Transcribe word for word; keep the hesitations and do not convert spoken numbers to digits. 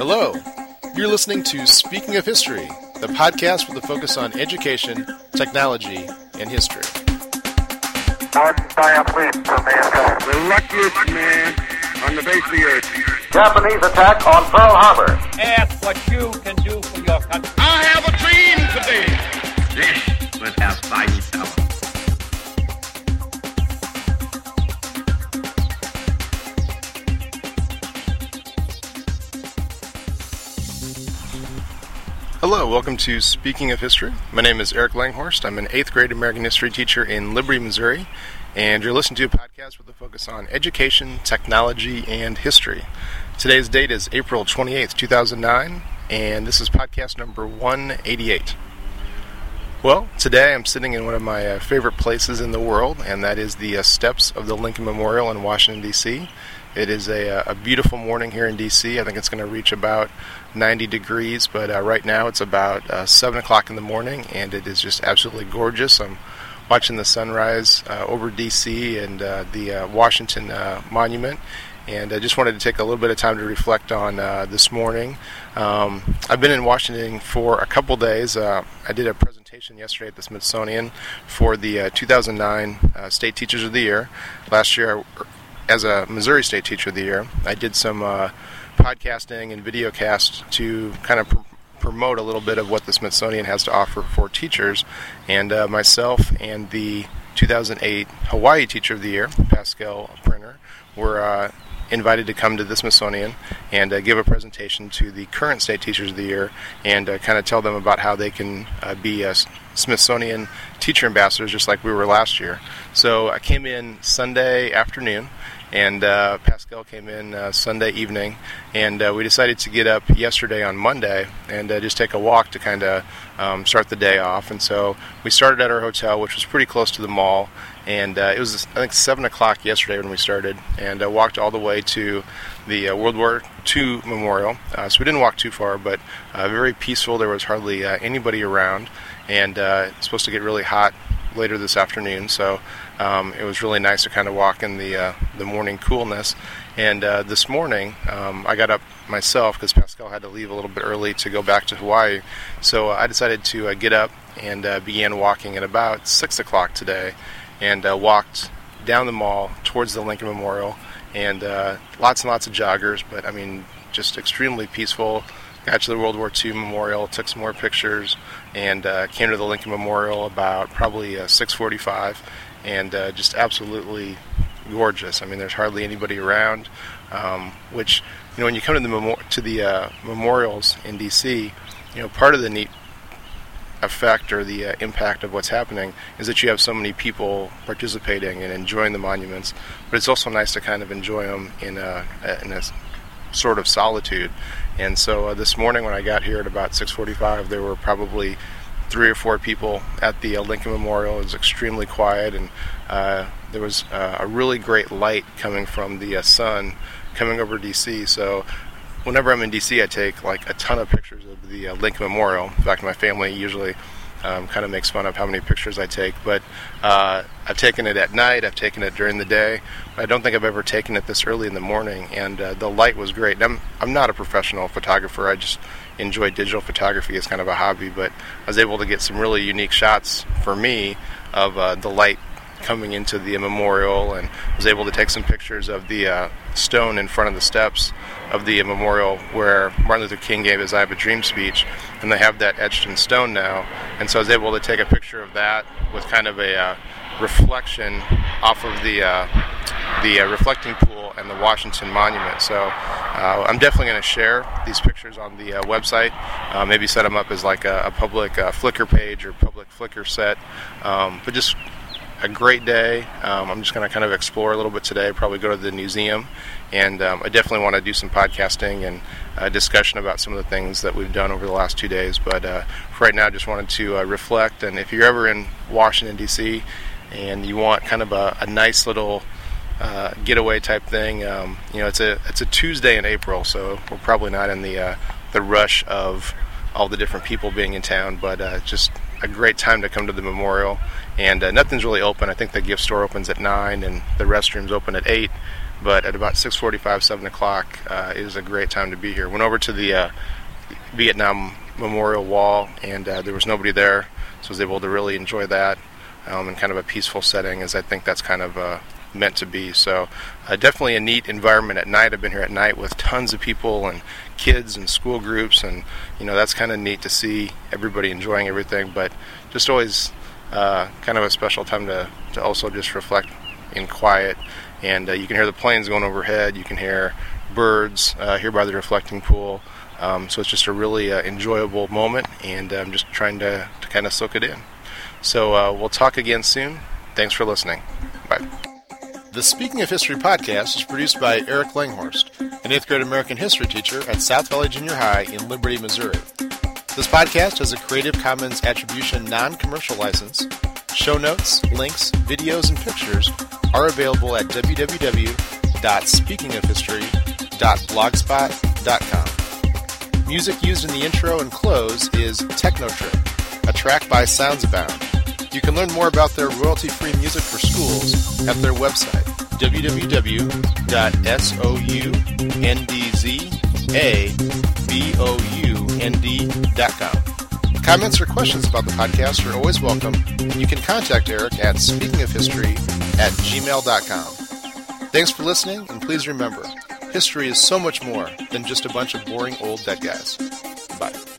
Hello, you're listening to Speaking of History, the podcast with a focus on education, technology, and history. One giant leap for mankind. The luckiest man on the face of the earth. Japanese attack on Pearl Harbor. Ask what you can do for your country. I have a dream today. This was our fighting power. Hello, welcome to Speaking of History. My name is Eric Langhorst. I'm an eighth grade American history teacher in Liberty, Missouri, and you're listening to a podcast with a focus on education, technology, and history. Today's date is April twenty-eighth, two thousand nine, and this is podcast number one eighty-eight. Well, today I'm sitting in one of my uh, favorite places in the world, and that is the uh, steps of the Lincoln Memorial in Washington, D C It is a, a beautiful morning here in D C I think it's going to reach about ninety degrees, but uh, right now it's about uh, seven o'clock in the morning, and it is just absolutely gorgeous. I'm watching the sunrise uh, over D C and uh, the uh, Washington uh, Monument, and I just wanted to take a little bit of time to reflect on uh, this morning. Um, I've been in Washington for a couple days. Uh, I did a presentation yesterday at the Smithsonian for the uh, two thousand nine uh, State Teachers of the Year. Last year, I as a Missouri State Teacher of the Year, I did some uh, podcasting and videocast to kind of pr- promote a little bit of what the Smithsonian has to offer for teachers. And uh, myself and the two thousand eight Hawaii Teacher of the Year, Pascal Printer, were uh, invited to come to the Smithsonian and uh, give a presentation to the current State Teachers of the Year and uh, kind of tell them about how they can uh, be uh, Smithsonian teacher ambassadors just like we were last year. So I came in Sunday afternoon, and uh, Pascal came in uh, Sunday evening, and uh, we decided to get up yesterday on Monday and uh, just take a walk to kind of um, start the day off. And so we started at our hotel, which was pretty close to the mall, and uh, it was, I think, seven o'clock yesterday when we started, and uh, walked all the way to the uh, World War Two Memorial. Uh, so we didn't walk too far, but uh, very peaceful. There was hardly uh, anybody around, and uh, it's supposed to get really hot later this afternoon, so um, it was really nice to kind of walk in the uh, the morning coolness. And uh, this morning, um, I got up myself because Pascal had to leave a little bit early to go back to Hawaii, so uh, I decided to uh, get up and uh, began walking at about six o'clock today, and uh, walked down the mall towards the Lincoln Memorial, and uh, lots and lots of joggers, but I mean, just extremely peaceful. Got to the World War Two Memorial, took some more pictures, and uh, came to the Lincoln Memorial about probably uh, six forty-five, and uh, just absolutely gorgeous. I mean, there's hardly anybody around, um, which, you know, when you come to the memo- to the uh, memorials in D C, you know, part of the neat effect or the uh, impact of what's happening is that you have so many people participating and enjoying the monuments, but it's also nice to kind of enjoy them in a, in a sort of solitude. And so uh, this morning when I got here at about six forty-five, there were probably three or four people at the uh, Lincoln Memorial. It was extremely quiet, and uh, there was uh, a really great light coming from the uh, sun coming over D C. So whenever I'm in D C, I take like a ton of pictures of the uh, Lincoln Memorial. In fact, my family usually um, kind of makes fun of how many pictures I take, but uh, I've taken it at night, I've taken it during the day. I don't think I've ever taken it this early in the morning, and uh, the light was great. And I'm, I'm not a professional photographer, I just enjoy digital photography as kind of a hobby, but I was able to get some really unique shots for me of uh, the light coming into the memorial, and was able to take some pictures of the uh, stone in front of the steps of the memorial where Martin Luther King gave his I Have a Dream speech, and they have that etched in stone now. And so I was able to take a picture of that with kind of a uh, reflection off of the uh, the uh, reflecting pool and the Washington Monument. So uh, I'm definitely going to share these pictures on the uh, website, uh, maybe set them up as like a, a public uh, Flickr page or public Flickr set, um, but just a great day. Um, I'm just going to kind of explore a little bit today, probably go to the museum, and um, I definitely want to do some podcasting and uh, discussion about some of the things that we've done over the last two days. But uh, for right now, I just wanted to uh, reflect, and if you're ever in Washington, D C, and you want kind of a, a nice little uh, getaway type thing, um, you know, it's a it's a Tuesday in April, so we're probably not in the uh, the rush of all the different people being in town, but uh, just a great time to come to the memorial. And uh, nothing's really open. I think the gift store opens at nine and the restrooms open at eight, but at about six forty-five, seven o'clock uh, is a great time to be here. Went over to the uh, Vietnam Memorial Wall, and uh, there was nobody there, so I was able to really enjoy that um, in kind of a peaceful setting, as I think that's kind of uh, meant to be. So uh, definitely a neat environment at night. I've been here at night with tons of people and kids and school groups, and you know that's kind of neat to see everybody enjoying everything, but just always uh, kind of a special time to, to also just reflect in quiet. And uh, you can hear the planes going overhead, you can hear birds uh, here by the reflecting pool, um, so it's just a really uh, enjoyable moment, and I'm just trying to, to kind of soak it in. So uh, we'll talk again soon. Thanks for listening. Bye. The Speaking of History podcast is produced by Eric Langhorst, an eighth grade American history teacher at South Valley Junior High in Liberty, Missouri. This podcast has a Creative Commons Attribution Non-Commercial License. Show notes, links, videos, and pictures are available at w w w dot speaking of history dot blogspot dot com. Music used in the intro and close is Technotrip, a track by Sounds Abound. You can learn more about their royalty-free music for schools at their website, w w w dot soundzabound dot com. Comments or questions about the podcast are always welcome, and you can contact Eric at speakingofhistory at gmail dot com. Thanks for listening, and please remember, history is so much more than just a bunch of boring old dead guys. Bye.